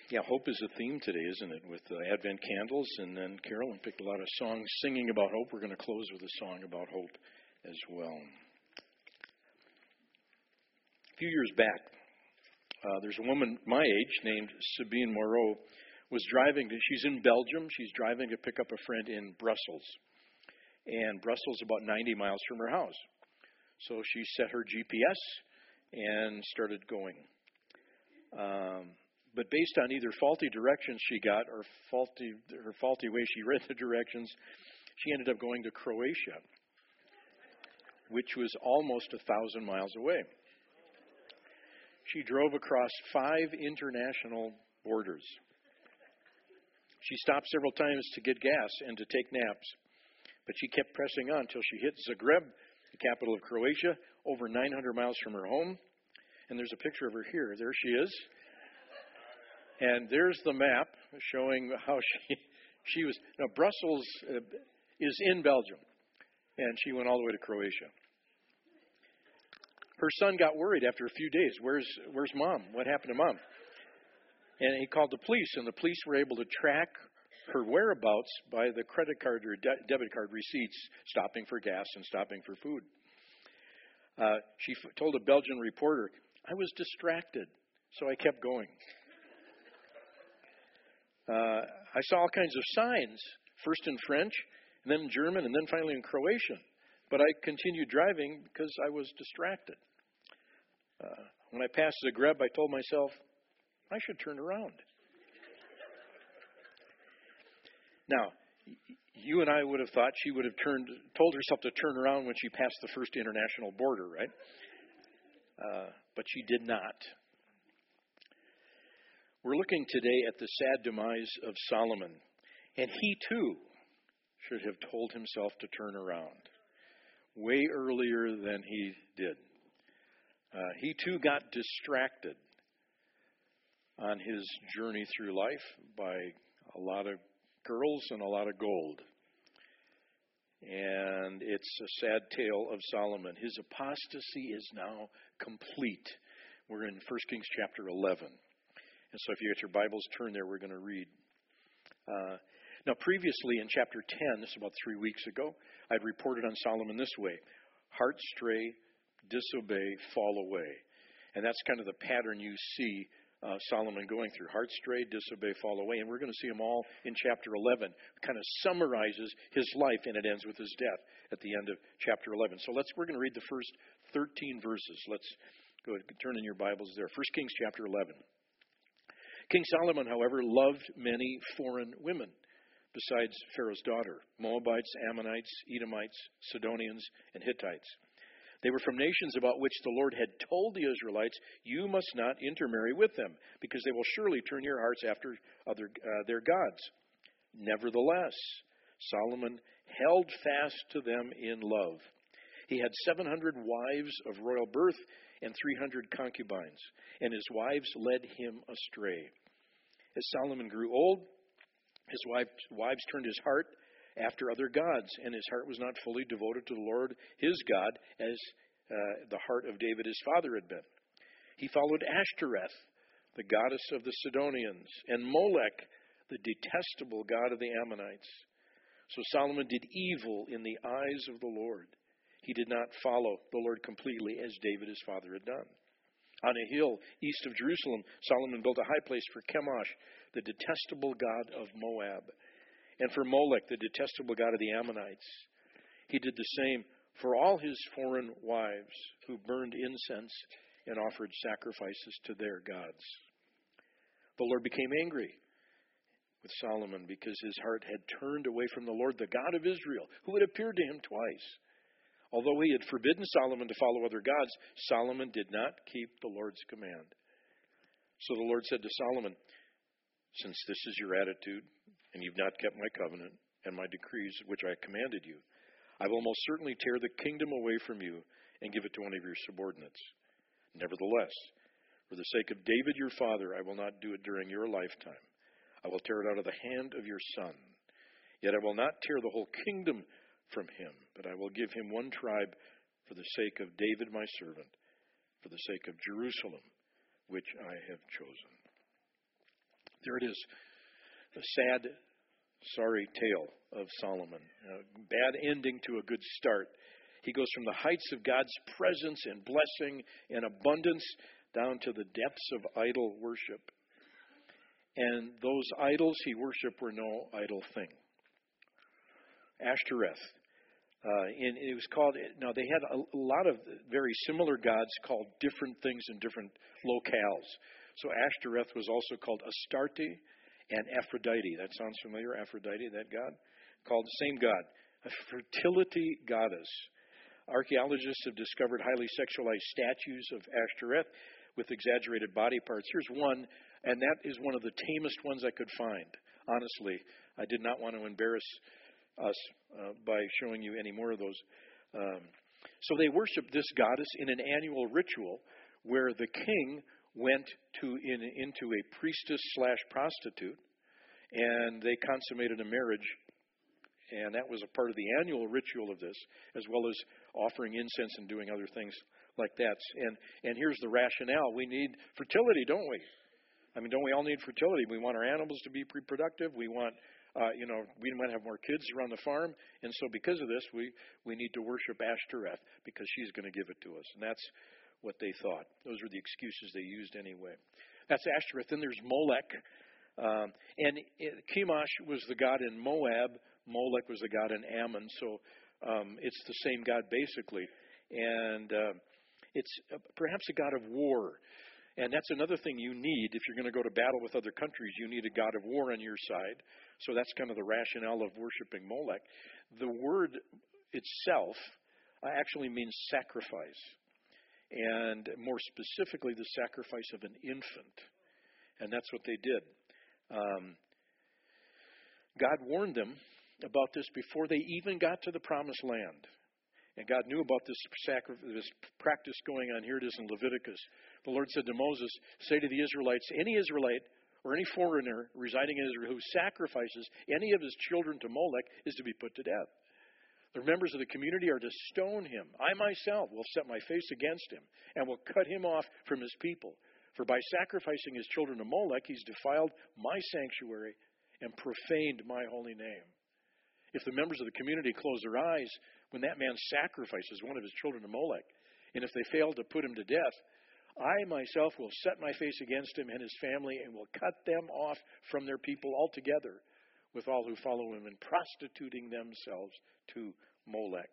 Yeah, hope is a theme today, isn't it? With Advent candles, and then Carolyn picked a lot of songs singing about hope. We're going to close with a song about hope as well. A few years back, there's a woman my age named Sabine Moreau was driving. She's in Belgium. She's driving to pick up a friend in Brussels. And Brussels is about 90 miles from her house. So she set her GPS and started going. But based on either faulty directions she got or her faulty way she read the directions, she ended up going to Croatia, which was almost 1,000 miles away. She drove across 5 international borders. She stopped several times to get gas and to take naps, but she kept pressing on until she hit Zagreb, the capital of Croatia, over 900 miles from her home. And there's a picture of her here. There she is. And there's the map showing how she was. Now, Brussels is in Belgium, and she went all the way to Croatia. Her son got worried after a few days. Where's Mom? What happened to Mom? And he called the police, and the police were able to track her whereabouts by the credit card or debit card receipts, stopping for gas and stopping for food. She told a Belgian reporter, "I was distracted, so I kept going." I saw all kinds of signs, first in French, and then in German, and then finally in Croatian. But I continued driving because I was distracted. When I passed Zagreb, I told myself, I should turn around. Now, you and I would have thought she would have told herself to turn around when she passed the first international border, right? But she did not. We're looking today at the sad demise of Solomon, and he too should have told himself to turn around way earlier than he did. He too got distracted on his journey through life by a lot of girls and a lot of gold. And it's a sad tale of Solomon. His apostasy is now complete. We're in 1 Kings chapter 11. And so if you get your Bibles, turn there. We're going to read. Now, previously in chapter 10, this is about 3 weeks ago, I'd reported on Solomon this way: heart stray, disobey, fall away. And that's kind of the pattern you see Solomon going through. Heart stray, disobey, fall away. And we're going to see them all in chapter 11. It kind of summarizes his life, and it ends with his death at the end of chapter 11. So we're going to read the first 13 verses. Let's go ahead and turn in your Bibles there. 1 Kings chapter 11. King Solomon, however, loved many foreign women besides Pharaoh's daughter: Moabites, Ammonites, Edomites, Sidonians, and Hittites. They were from nations about which the Lord had told the Israelites, "You must not intermarry with them, because they will surely turn your hearts after their gods." Nevertheless, Solomon held fast to them in love. He had 700 wives of royal birth and 300 concubines, and his wives led him astray. As Solomon grew old, his wives turned his heart after other gods, and his heart was not fully devoted to the Lord his God as the heart of David his father had been. He followed Ashtoreth, the goddess of the Sidonians, and Molech, the detestable god of the Ammonites. So Solomon did evil in the eyes of the Lord. He did not follow the Lord completely as David his father had done. On a hill east of Jerusalem, Solomon built a high place for Chemosh, the detestable god of Moab, and for Molech, the detestable god of the Ammonites. He did the same for all his foreign wives who burned incense and offered sacrifices to their gods. The Lord became angry with Solomon because his heart had turned away from the Lord, the God of Israel, who had appeared to him twice. Although he had forbidden Solomon to follow other gods, Solomon did not keep the Lord's command. So the Lord said to Solomon, "Since this is your attitude, and you've not kept my covenant and my decrees which I commanded you, I will most certainly tear the kingdom away from you and give it to one of your subordinates. Nevertheless, for the sake of David your father, I will not do it during your lifetime. I will tear it out of the hand of your son. Yet I will not tear the whole kingdom from him, but I will give him one tribe for the sake of David my servant, for the sake of Jerusalem, which I have chosen." There it is, a sad, sorry tale of Solomon. Bad ending to a good start. He goes from the heights of God's presence and blessing and abundance down to the depths of idol worship. And those idols he worshiped were no idle thing. Ashtoreth. And it was called, now they had a lot of very similar gods called different things in different locales. So Ashtoreth was also called Astarte and Aphrodite. That sounds familiar, Aphrodite, that god? Called the same god, a fertility goddess. Archaeologists have discovered highly sexualized statues of Ashtoreth with exaggerated body parts. Here's one, and that is one of the tamest ones I could find. Honestly, I did not want to embarrass us by showing you any more of those. So they worshiped this goddess in an annual ritual where the king went into a priestess/prostitute, and they consummated a marriage. And that was a part of the annual ritual of this, as well as offering incense and doing other things like that. And here's the rationale. We need fertility, don't we? I mean, don't we all need fertility? We want our animals to be reproductive. We want, we want to have more kids around the farm. And so because of this, we need to worship Ashtoreth because she's going to give it to us. And that's what they thought. Those were the excuses they used anyway. That's Ashtoreth. Then there's Molech. And Chemosh was the god in Moab. Molech was the god in Ammon. So it's the same god basically. And it's perhaps a god of war. And that's another thing you need if you're going to go to battle with other countries. You need a god of war on your side. So that's kind of the rationale of worshiping Molech. The word itself actually means sacrifice. And more specifically, the sacrifice of an infant. And that's what they did. God warned them about this before they even got to the promised land. And God knew about this practice going on. Here it is in Leviticus. The Lord said to Moses, say to the Israelites, any Israelite or any foreigner residing in Israel who sacrifices any of his children to Molech is to be put to death. The members of the community are to stone him. I myself will set my face against him and will cut him off from his people. For by sacrificing his children to Molech, he's defiled my sanctuary and profaned my holy name. If the members of the community close their eyes when that man sacrifices one of his children to Molech, and if they fail to put him to death, I myself will set my face against him and his family and will cut them off from their people altogether with all who follow him in prostituting themselves to Molech.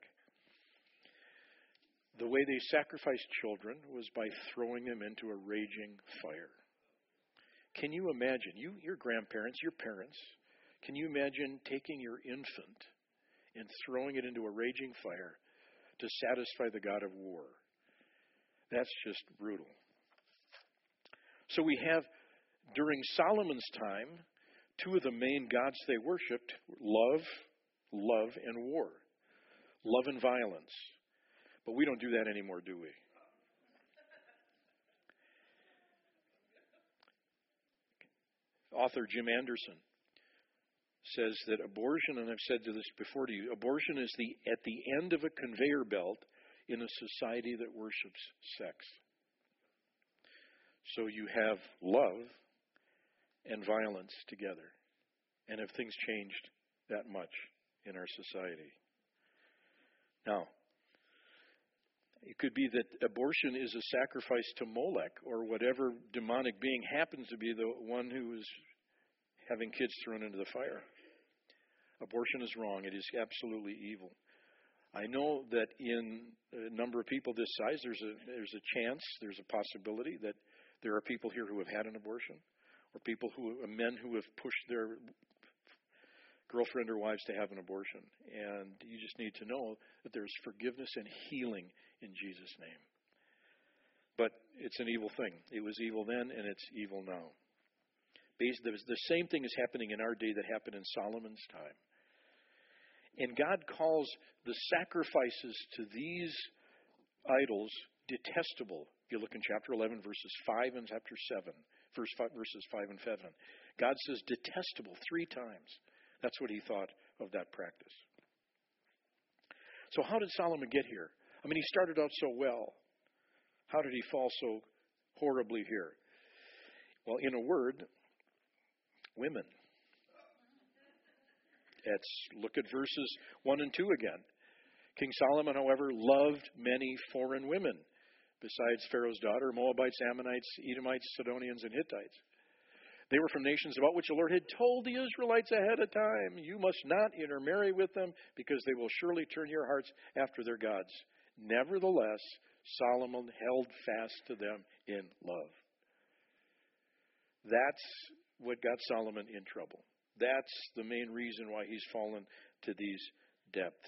The way they sacrificed children was by throwing them into a raging fire. Can you imagine, your grandparents, your parents, can you imagine taking your infant and throwing it into a raging fire to satisfy the god of war? That's just brutal. So we have, during Solomon's time, two of the main gods they worshipped, love and war. Love and violence. But we don't do that anymore, do we? Author Jim Anderson says that abortion, and I've said this before to you, abortion is at the end of a conveyor belt in a society that worships sex. So you have love and violence together. And have things changed that much in our society? Now, it could be that abortion is a sacrifice to Molech or whatever demonic being happens to be the one who is having kids thrown into the fire. Abortion is wrong. It is absolutely evil. I know that in a number of people this size, there's a chance, there's a possibility that there are people here who have had an abortion, or men who have pushed their girlfriend or wives to have an abortion. And you just need to know that there's forgiveness and healing in Jesus' name. But it's an evil thing. It was evil then, and it's evil now. The same thing is happening in our day that happened in Solomon's time. And God calls the sacrifices to these idols detestable. If you look in chapter 11, verses 5 and chapter 7, verses 5 and 7. God says detestable 3 times. That's what he thought of that practice. So how did Solomon get here? I mean, he started out so well. How did he fall so horribly here? Well, in a word, women. Look at verses 1 and 2 again. King Solomon, however, loved many foreign women, besides Pharaoh's daughter, Moabites, Ammonites, Edomites, Sidonians, and Hittites. They were from nations about which the Lord had told the Israelites ahead of time, you must not intermarry with them, because they will surely turn your hearts after their gods. Nevertheless, Solomon held fast to them in love. That's what got Solomon in trouble. That's the main reason why he's fallen to these depths.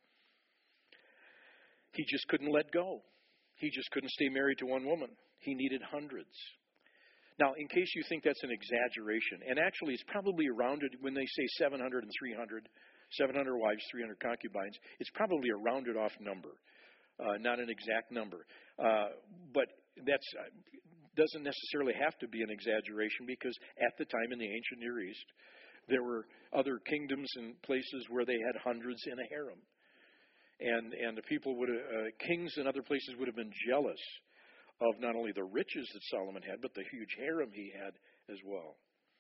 He just couldn't let go. He just couldn't stay married to one woman. He needed hundreds. Now, in case you think that's an exaggeration, and actually it's probably rounded, when they say 700 and 300, 700 wives, 300 concubines, it's probably a rounded off number, not an exact number. But that doesn't necessarily have to be an exaggeration, because at the time in the ancient Near East, there were other kingdoms and places where they had hundreds in a harem. And the people kings in other places would have been jealous of not only the riches that Solomon had, but the huge harem he had as well.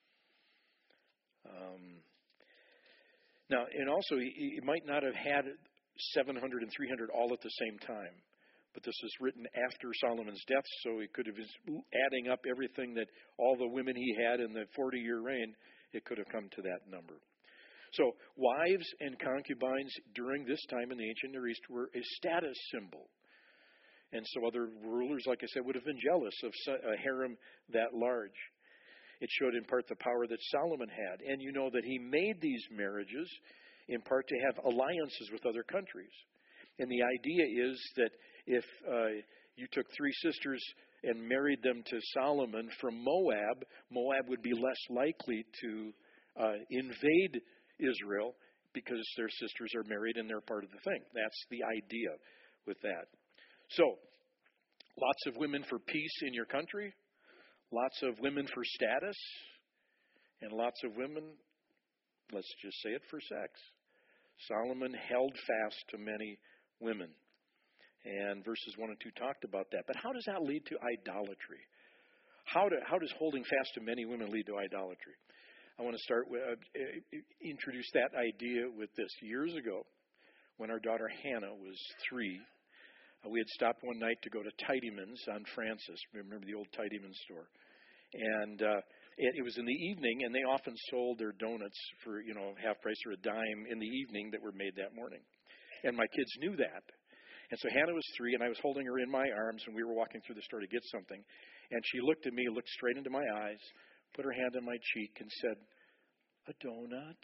Now, and also, he might not have had 700 and 300 all at the same time, but this is written after Solomon's death, so he could have been adding up everything that all the women he had in the 40-year reign, it could have come to that number. So wives and concubines during this time in the ancient Near East were a status symbol. And so other rulers, like I said, would have been jealous of a harem that large. It showed in part the power that Solomon had. And you know that he made these marriages in part to have alliances with other countries. And the idea is that if you took three sisters and married them to Solomon from Moab, Moab would be less likely to invade Israel because their sisters are married and they're part of the thing. That's the idea with that. So, lots of women for peace in your country, lots of women for status, and lots of women, let's just say it, for sex. Solomon held fast to many women. And verses 1 and 2 talked about that. But how does that lead to idolatry? How does holding fast to many women lead to idolatry? I want to start with introduce that idea with this. Years ago, when our daughter Hannah was 3, we had stopped one night to go to Tidyman's on Francis. Remember the old Tidyman's store? And it was in the evening, and they often sold their donuts for half price or a dime in the evening that were made that morning. And my kids knew that. And so Hannah was 3, and I was holding her in my arms, and we were walking through the store to get something. And she looked at me, looked straight into my eyes, put her hand on my cheek, and said, "A donut?"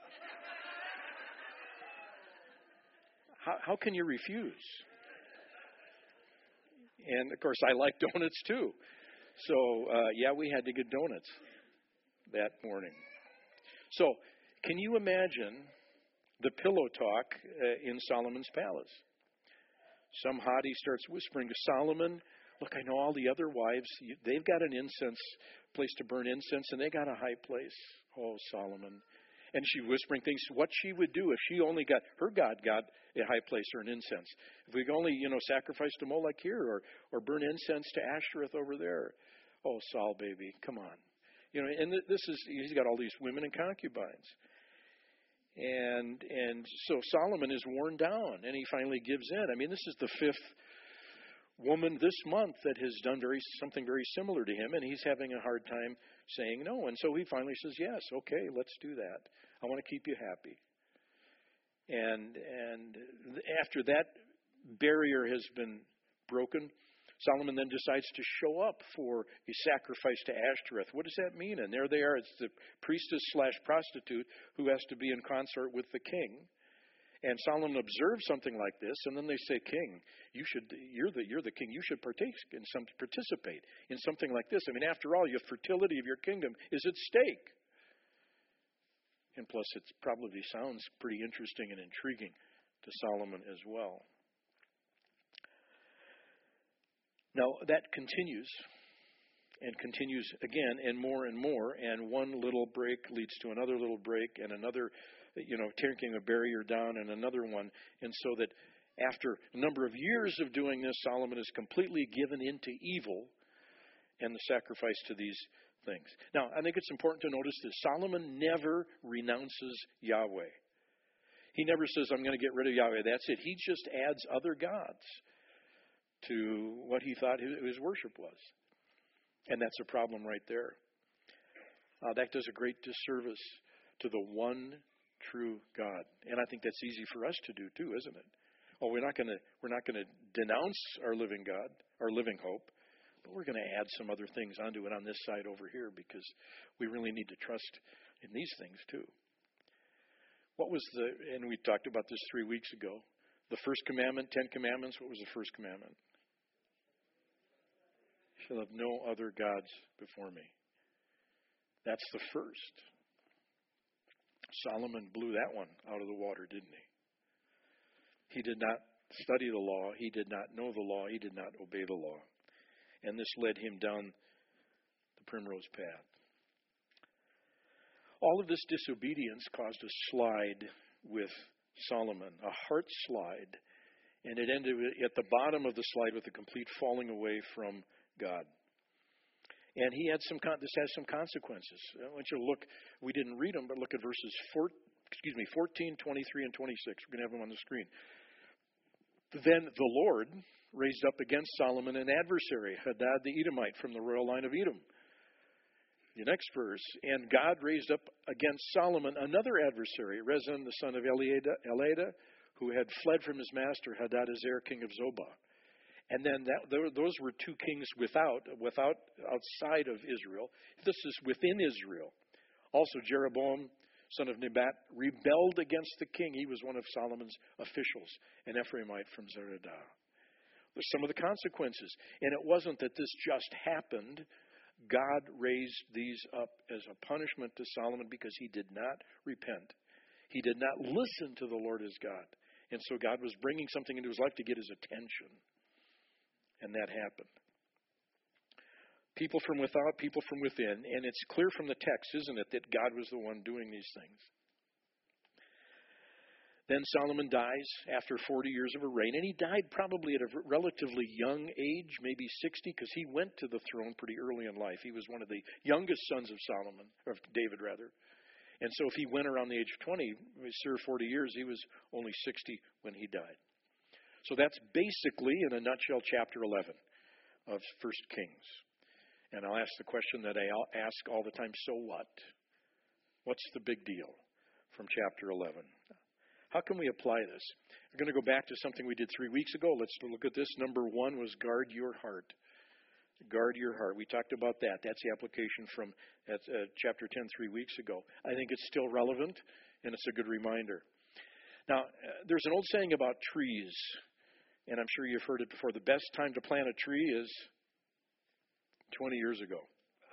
How can you refuse? And, of course, I like donuts, too. So, we had to get donuts that morning. So, can you imagine the pillow talk in Solomon's palace? Some hottie starts whispering to Solomon, "Look, I know all the other wives. They've got an incense place to burn incense, and they got a high place. Oh, Solomon." And she whispering things, what she would do if she only got, her God got a high place or an incense. If we could only, sacrifice to Molech here or burn incense to Ashtoreth over there. Oh, Saul, baby, come on. And he's got all these women and concubines. And so Solomon is worn down, and he finally gives in. I mean, this is the 5th woman this month that has done something very similar to him, and he's having a hard time saying no. And so he finally says, "Yes, okay, let's do that. I want to keep you happy." And after that barrier has been broken, Solomon then decides to show up for a sacrifice to Ashtoreth. What does that mean? And there they are. It's the priestess/prostitute who has to be in consort with the king. And Solomon observes something like this, and then they say, "King, you're the king. You should participate in something like this. I mean, after all, the fertility of your kingdom is at stake." And plus, it probably sounds pretty interesting and intriguing to Solomon as well. Now, that continues and continues again and more, and one little break leads to another little break and another, taking a barrier down and another one. And so that after a number of years of doing this, Solomon is completely given into evil and the sacrifice to these things. Now, I think it's important to notice this. Solomon never renounces Yahweh. He never says, I'm going to get rid of Yahweh. That's it. He just adds other gods to what he thought his worship was. And that's a problem right there. That does a great disservice to the one true God. And I think that's easy for us to do too, isn't it? Oh, we're not going to denounce our living God, our living hope, but we're going to add some other things onto it on this side over here because we really need to trust in these things too. And we talked about this 3 weeks ago, the first commandment, 10 commandments. What was the first commandment? You shall have no other gods before me. That's the first. Solomon blew that one out of the water, didn't he? He did not study the law. He did not know the law. He did not obey the law. And this led him down the primrose path. All of this disobedience caused a slide with Solomon, a heart slide, and it ended at the bottom of the slide with a complete falling away from God. And this has some consequences. I want you to look, we didn't read them, but look at verses 14, 23, and 26. We're going to have them on the screen. Then the Lord raised up against Solomon an adversary, Hadad the Edomite, from the royal line of Edom. The next verse, and God raised up against Solomon another adversary, Rezin the son of Eliada, who had fled from his master, Hadadezer, king of Zobah. And then those were two kings outside of Israel. This is within Israel. Also, Jeroboam, son of Nebat, rebelled against the king. He was one of Solomon's officials, an Ephraimite from Zeredah. There's some of the consequences. And it wasn't that this just happened. God raised these up as a punishment to Solomon because he did not repent. He did not listen to the Lord his God. And so God was bringing something into his life to get his attention. And that happened. People from without, people from within. And it's clear from the text, isn't it, that God was the one doing these things. Then Solomon dies after 40 years of a reign, and he died probably at a relatively young age, maybe 60, because he went to the throne pretty early in life. He was one of the youngest sons of David rather. And so if he went around the age of 20, he served 40 years, he was only 60 when he died. So that's basically, in a nutshell, chapter 11 of 1 Kings. And I'll ask the question that I ask all the time, so what? What's the big deal from chapter 11? How can we apply this? We're going to go back to something we did 3 weeks ago. Let's look at this. Number 1 was guard your heart. Guard your heart. We talked about that. That's the application from chapter 10 3 weeks ago. I think it's still relevant, and it's a good reminder. Now, there's an old saying about trees, and I'm sure you've heard it before. The best time to plant a tree is 20 years ago.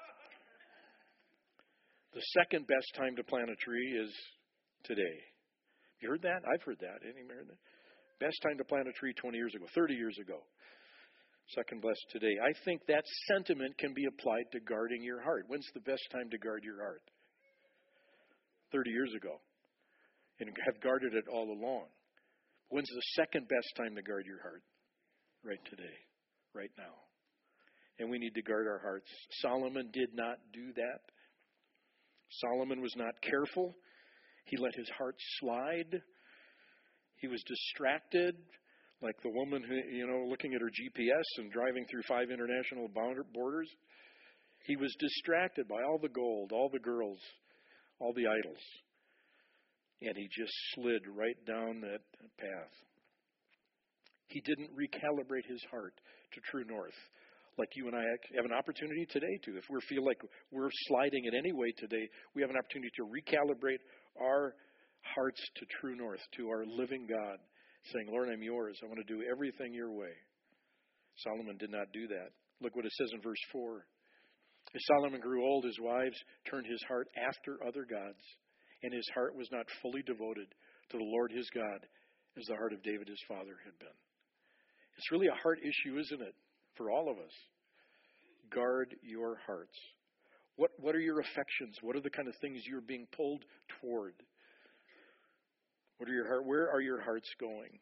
The second best time to plant a tree is today. You heard that? I've heard that. Anybody heard that? Best time to plant a tree 20 years ago, 30 years ago. Second best today. I think that sentiment can be applied to guarding your heart. When's the best time to guard your heart? 30 years ago. And have guarded it all along. When's the second best time to guard your heart? Right today. Right now. And we need to guard our hearts. Solomon did not do that. Solomon was not careful. He let his heart slide. He was distracted, like the woman who, looking at her GPS and driving through 5 international borders. He was distracted by all the gold, all the girls, all the idols. And he just slid right down that path. He didn't recalibrate his heart to true north, like you and I have an opportunity today to. If we feel like we're sliding in any way today, we have an opportunity to recalibrate our hearts to true north, to our living God, saying, Lord, I'm yours. I want to do everything your way. Solomon did not do that. Look what it says in verse 4. As Solomon grew old, his wives turned his heart after other gods, and his heart was not fully devoted to the Lord his God as the heart of David his father had been. It's really a heart issue, isn't it, for all of us? Guard your hearts. What are your affections? What are the kind of things you're being pulled toward? Where are your hearts going?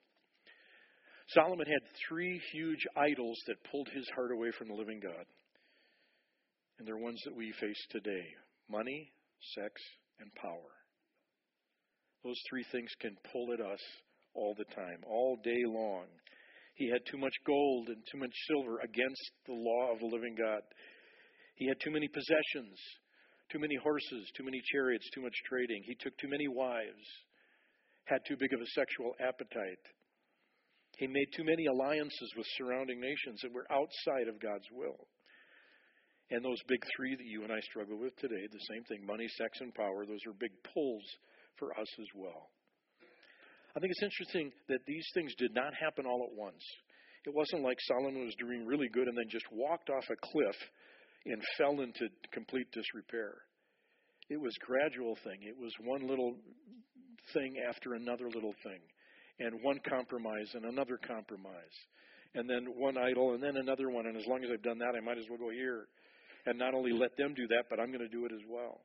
Solomon had 3 huge idols that pulled his heart away from the living God. And they're ones that we face today. Money, sex, and power. Those three things can pull at us all the time, all day long. He had too much gold and too much silver against the law of the living God. He had too many possessions, too many horses, too many chariots, too much trading. He took too many wives, had too big of a sexual appetite. He made too many alliances with surrounding nations that were outside of God's will. And those big three that you and I struggle with today, the same thing, money, sex, and power, those are big pulls for us as well. I think it's interesting that these things did not happen all at once. It wasn't like Solomon was doing really good and then just walked off a cliff and fell into complete disrepair. It was a gradual thing. It was one little thing after another little thing, and one compromise and another compromise, and then one idol and then another one. And as long as I've done that, I might as well go here. And not only let them do that, but I'm going to do it as well.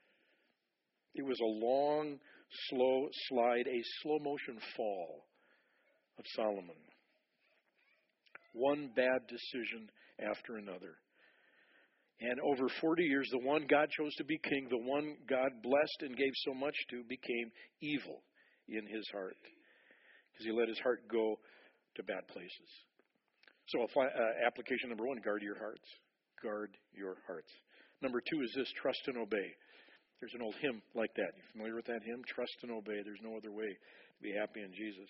It was a long, slow slide, a slow motion fall of Solomon. One bad decision after another. And over 40 years, the one God chose to be king, the one God blessed and gave so much to, became evil in his heart. Because he let his heart go to bad places. So application number one, guard your hearts. Guard your hearts. Number two is this, trust and obey. There's an old hymn like that. You familiar with that hymn? Trust and obey. There's no other way to be happy in Jesus.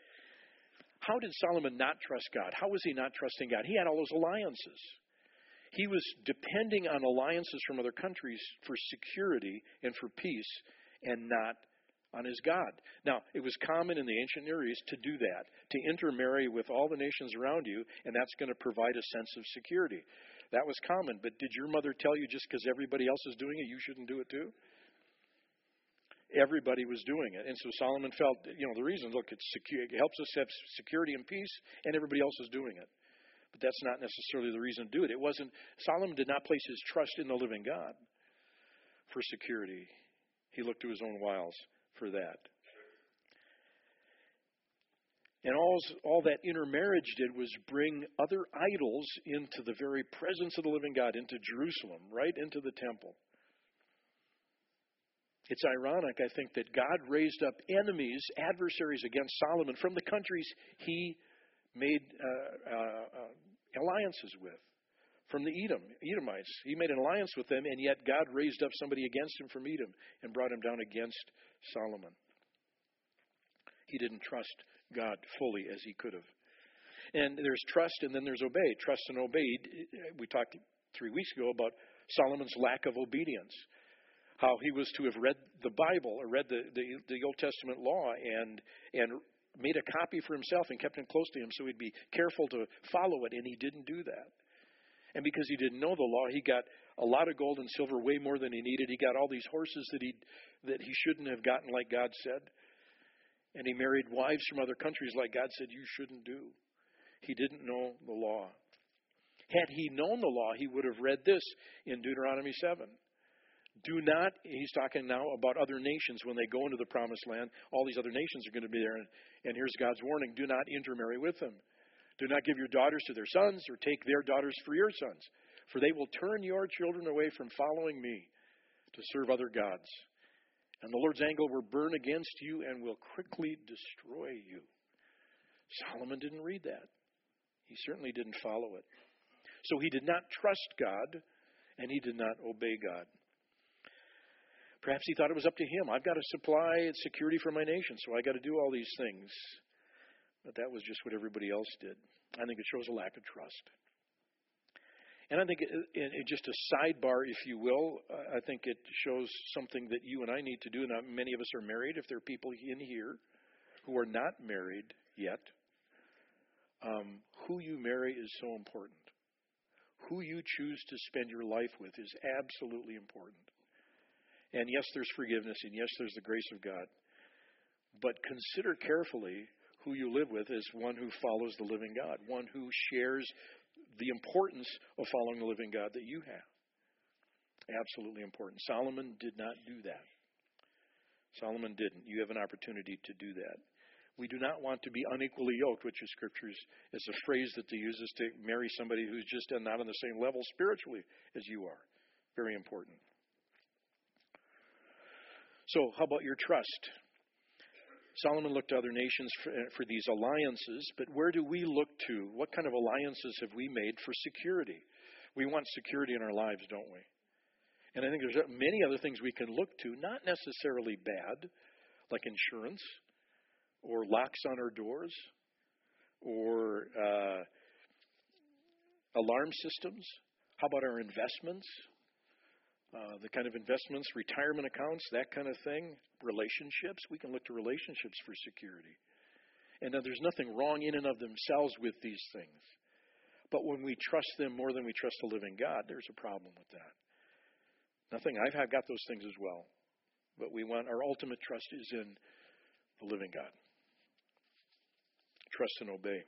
How did Solomon not trust God? How was he not trusting God? He had all those alliances. He was depending on alliances from other countries for security and for peace, and not on his God. Now, it was common in the ancient Near East to do that, to intermarry with all the nations around you, and that's going to provide a sense of security. That was common, but did your mother tell you just because everybody else is doing it, you shouldn't do it too? Everybody was doing it. And so Solomon felt, the reason, look, it helps us have security and peace, and everybody else is doing it. But that's not necessarily the reason to do it. Solomon did not place his trust in the living God for security. He looked to his own wiles for that. And all that intermarriage did was bring other idols into the very presence of the living God, into Jerusalem, right into the temple. It's ironic, I think, that God raised up enemies, adversaries against Solomon from the countries he made alliances with. From the Edomites. He made an alliance with them, and yet God raised up somebody against him from Edom and brought him down against Solomon. He didn't trust God fully as he could have. And there's trust and then there's obey. Trust and obey. We talked 3 weeks ago about Solomon's lack of obedience. How he was to have read the Bible or read the Old Testament law and made a copy for himself and kept it close to him so he'd be careful to follow it, and he didn't do that. And because he didn't know the law, he got a lot of gold and silver, way more than he needed. He got all these horses that he shouldn't have gotten, like God said. And he married wives from other countries like God said you shouldn't do. He didn't know the law. Had he known the law, he would have read this in Deuteronomy 7. Do not, he's talking now about other nations when they go into the promised land. All these other nations are going to be there. And here's God's warning. Do not intermarry with them. Do not give your daughters to their sons or take their daughters for your sons. For they will turn your children away from following me to serve other gods. And the Lord's anger will burn against you and will quickly destroy you. Solomon didn't read that. He certainly didn't follow it. So he did not trust God, and he did not obey God. Perhaps he thought it was up to him. I've got to supply security for my nation, so I got to do all these things. But that was just what everybody else did. I think it shows a lack of trust. And I think, just a sidebar, if you will, I think it shows something that you and I need to do. Now, many of us are married. If there are people in here who are not married yet, who you marry is so important. Who you choose to spend your life with is absolutely important. And yes, there's forgiveness, and yes, there's the grace of God. But consider carefully who you live with as one who follows the living God, one who shares the importance of following the living God that you have. Absolutely important. Solomon did not do that. Solomon didn't. You have an opportunity to do that. We do not want to be unequally yoked, which is Scripture's is a phrase that they use is to marry somebody who's just not on the same level spiritually as you are. Very important. So, how about your trust? Solomon looked to other nations for these alliances, but where do we look to? What kind of alliances have we made for security? We want security in our lives, don't we? And I think there's many other things we can look to, not necessarily bad, like insurance, or locks on our doors, or alarm systems. How about our investments? The kind of investments, retirement accounts, that kind of thing. Relationships. We can look to relationships for security. And now there's nothing wrong in and of themselves with these things. But when we trust them more than we trust the living God, there's a problem with that. I've got those things as well. But our ultimate trust is in the living God. Trust and obey.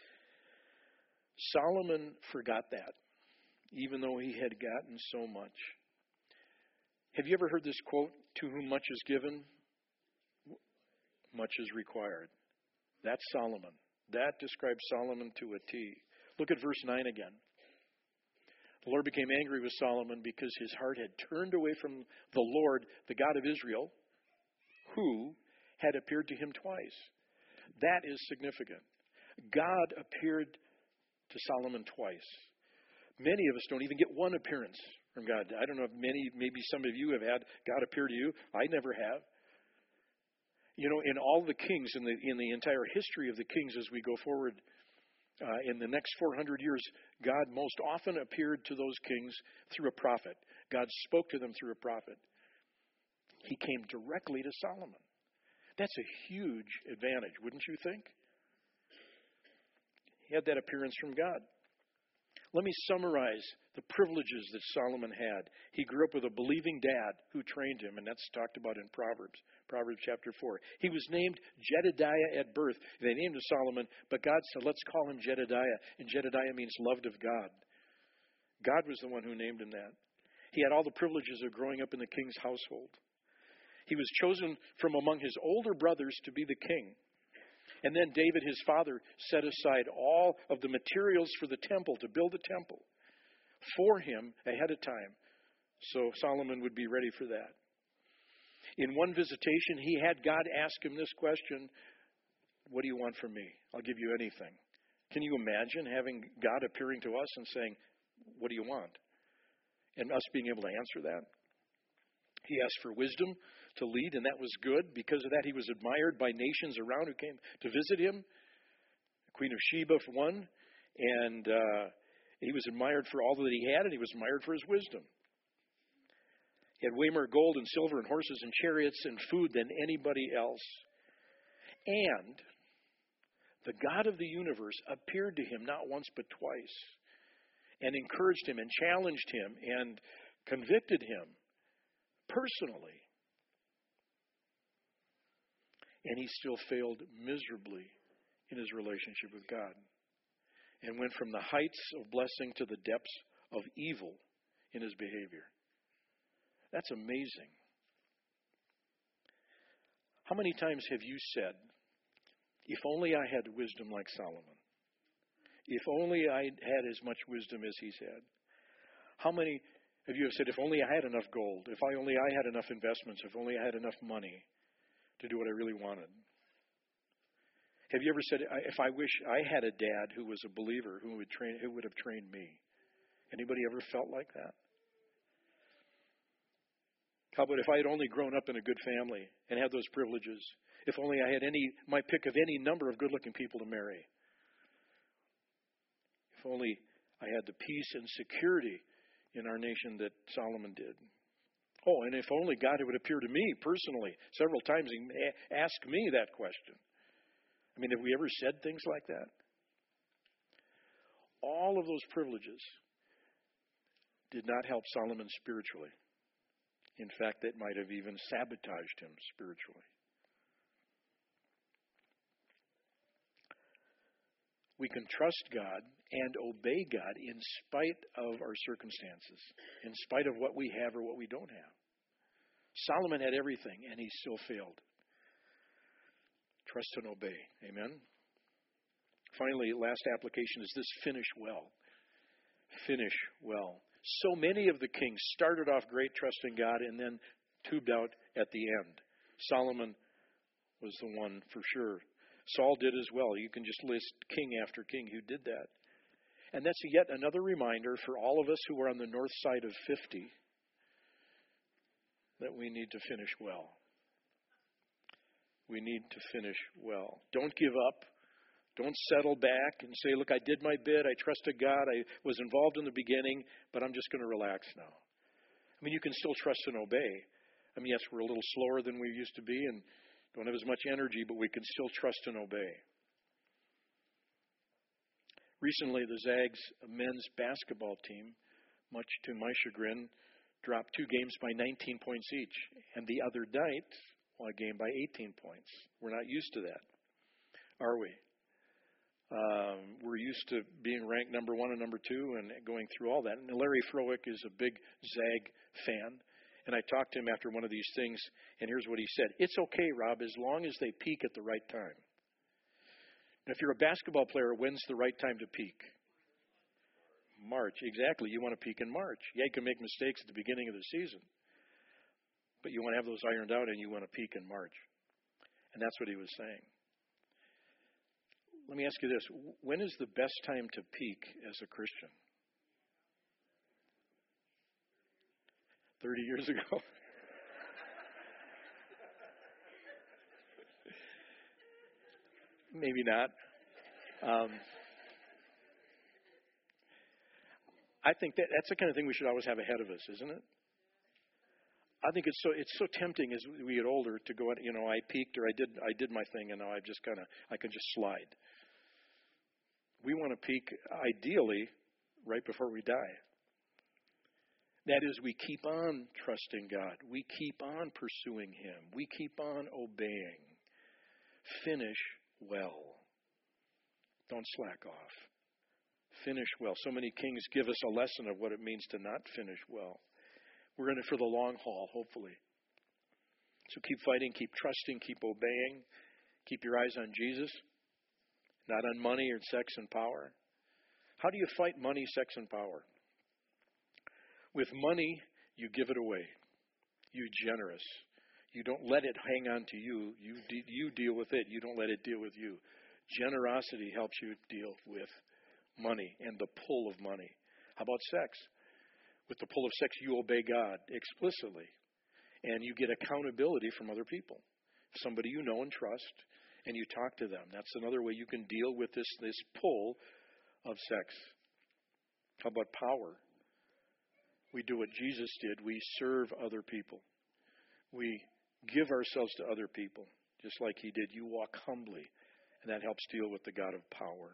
Solomon forgot that, even though he had gotten so much. Have you ever heard this quote, "To whom much is given, much is required"? That's Solomon. That describes Solomon to a T. Look at verse 9 again. The Lord became angry with Solomon because his heart had turned away from the Lord, the God of Israel, who had appeared to him twice. That is significant. God appeared to Solomon twice. Many of us don't even get one appearance from God. I don't know if maybe some of you have had God appear to you. I never have. In all the kings, in the entire history of the kings as we go forward, in the next 400 years, God most often appeared to those kings through a prophet. God spoke to them through a prophet. He came directly to Solomon. That's a huge advantage, wouldn't you think? He had that appearance from God. Let me summarize the privileges that Solomon had. He grew up with a believing dad who trained him, and that's talked about in Proverbs chapter 4. He was named Jedediah at birth. They named him Solomon, but God said, let's call him Jedediah, and Jedediah means loved of God. God was the one who named him that. He had all the privileges of growing up in the king's household. He was chosen from among his older brothers to be the king. And then David, his father, set aside all of the materials for the temple, to build the temple, for him ahead of time, so Solomon would be ready for that. In one visitation, he had God ask him this question, "What do you want from me? I'll give you anything." Can you imagine having God appearing to us and saying, "What do you want?" And us being able to answer that? He asked for wisdom to lead, and that was good. Because of that, he was admired by nations around who came to visit him. The Queen of Sheba, for one, and he was admired for all that he had, and he was admired for his wisdom. He had way more gold and silver and horses and chariots and food than anybody else. And the God of the universe appeared to him not once but twice, and encouraged him and challenged him and convicted him personally. And he still failed miserably in his relationship with God, and went from the heights of blessing to the depths of evil in his behavior. That's amazing. How many times have you said, "If only I had wisdom like Solomon. If only I had as much wisdom as he's had"? How many of you have said, "If only I had enough gold, if only I had enough investments, if only I had enough money to do what I really wanted"? Have you ever said, "If I wish I had a dad who was a believer, who would have trained me"? Anybody ever felt like that? How about if I had only grown up in a good family and had those privileges? If only I had my pick of any number of good-looking people to marry. If only I had the peace and security in our nation that Solomon did. Oh, and if only God would appear to me personally several times and ask me that question. I mean, have we ever said things like that? All of those privileges did not help Solomon spiritually. In fact, that might have even sabotaged him spiritually. We can trust God and obey God in spite of our circumstances, in spite of what we have or what we don't have. Solomon had everything, and he still failed. Trust and obey. Amen? Finally, last application is this: finish well. Finish well. So many of the kings started off great, trusting God, and then tubed out at the end. Solomon was the one for sure. Saul did as well. You can just list king after king who did that. And that's yet another reminder for all of us who are on the north side of 50 that we need to finish well. We need to finish well. Don't give up. Don't settle back and say, look, I did my bit. I trusted God. I was involved in the beginning, but I'm just going to relax now. I mean, you can still trust and obey. I mean, yes, we're a little slower than we used to be and don't have as much energy, but we can still trust and obey. Recently, the Zags men's basketball team, much to my chagrin, dropped 2 games by 19 points each. And the other night, won a game by 18 points. We're not used to that, are we? We're used to being ranked number 1 and number 2 and going through all that. And Larry Frowick is a big Zag fan. And I talked to him after one of these things, and here's what he said. It's okay, Rob, as long as they peak at the right time. Now, if you're a basketball player, when's the right time to peak? March. Exactly. You want to peak in March. Yeah, you can make mistakes at the beginning of the season. But you want to have those ironed out, and you want to peak in March. And that's what he was saying. Let me ask you this. When is the best time to peak as a Christian? 30 years ago? Maybe not. I think that's the kind of thing we should always have ahead of us, isn't it? I think it's so tempting as we get older to go, I peaked or I did my thing and now I can just slide. We want to peak ideally right before we die. That is, we keep on trusting God. We keep on pursuing Him. We keep on obeying. Finish well. Don't slack off. Finish well. So many kings give us a lesson of what it means to not finish well. We're in it for the long haul, hopefully. So keep fighting, keep trusting, keep obeying. Keep your eyes on Jesus, not on money or sex and power. How do you fight money, sex, and power? With money, you give it away. You're generous. You don't let it hang on to you. You deal with it. You don't let it deal with you. Generosity helps you deal with money and the pull of money. How about sex? With the pull of sex, you obey God explicitly. And you get accountability from other people. Somebody you know and trust, and you talk to them. That's another way you can deal with this pull of sex. How about power? We do what Jesus did. We serve other people. We give ourselves to other people, just like He did. You walk humbly, and that helps deal with the God of power.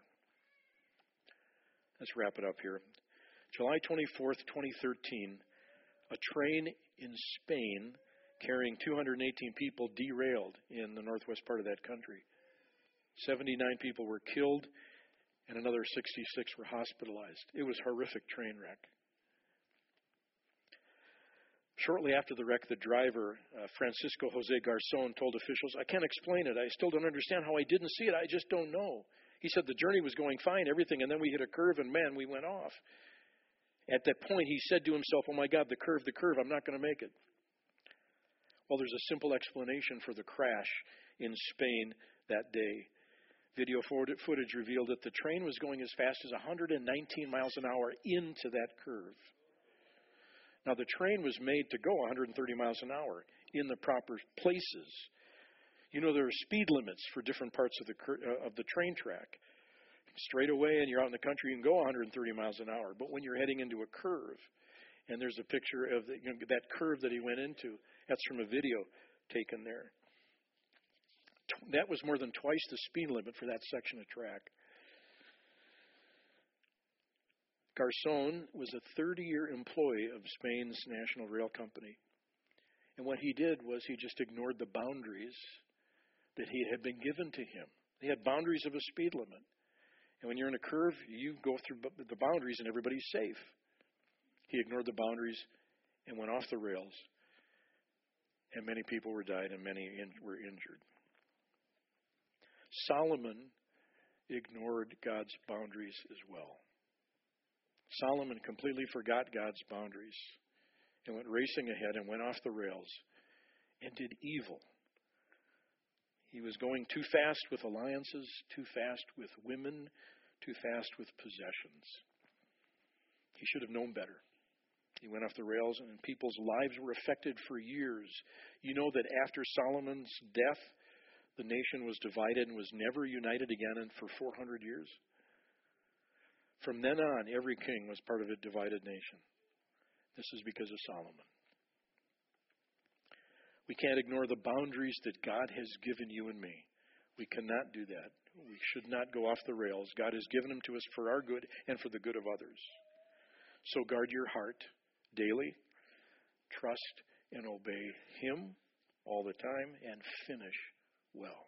Let's wrap it up here. July 24th, 2013, a train in Spain carrying 218 people derailed in the northwest part of that country. 79 people were killed, and another 66 were hospitalized. It was a horrific train wreck. Shortly after the wreck, the driver, Francisco Jose Garzón, told officials, "I can't explain it. I still don't understand how I didn't see it. I just don't know." He said the journey was going fine, everything, and then we hit a curve, and man, we went off. At that point, he said to himself, "Oh my God, the curve, I'm not going to make it." Well, there's a simple explanation for the crash in Spain that day. Video footage revealed that the train was going as fast as 119 miles an hour into that curve. Now, the train was made to go 130 miles an hour in the proper places. You know, there are speed limits for different parts of the train track. Straight away, and you're out in the country, you can go 130 miles an hour. But when you're heading into a curve, and there's a picture of that curve that he went into, that's from a video taken there. That was more than twice the speed limit for that section of track. Garzón was a 30-year employee of Spain's National Rail Company. And what he did was he just ignored the boundaries that had been given to him. They had boundaries of a speed limit. And when you're in a curve, you go through the boundaries and everybody's safe. He ignored the boundaries and went off the rails. And many people died and many were injured. Solomon ignored God's boundaries as well. Solomon completely forgot God's boundaries and went racing ahead and went off the rails and did evil. He was going too fast with alliances, too fast with women, too fast with possessions. He should have known better. He went off the rails, and people's lives were affected for years. You know that after Solomon's death, the nation was divided and was never united again for 400 years. From then on, every king was part of a divided nation. This is because of Solomon. We can't ignore the boundaries that God has given you and me. We cannot do that. We should not go off the rails. God has given them to us for our good and for the good of others. So guard your heart daily. Trust and obey Him all the time and finish well.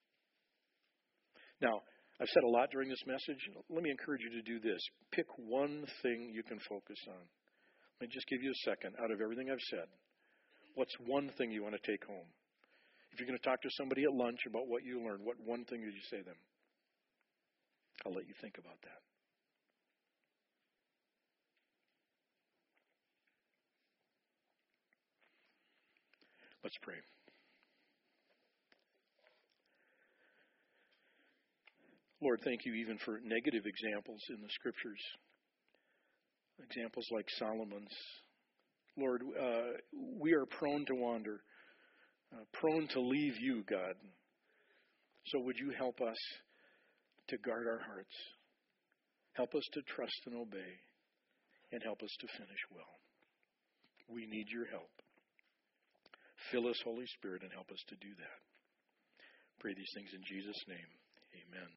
Now, I've said a lot during this message. Let me encourage you to do this. Pick one thing you can focus on. Let me just give you a second out of everything I've said. What's one thing you want to take home? If you're going to talk to somebody at lunch about what you learned, what one thing did you say to them? I'll let you think about that. Let's pray. Lord, thank you even for negative examples in the Scriptures. Examples like Solomon's. Lord, we are prone to wander, prone to leave you, God. So would you help us to guard our hearts, help us to trust and obey, and help us to finish well. We need your help. Fill us, Holy Spirit, and help us to do that. Pray these things in Jesus' name. Amen.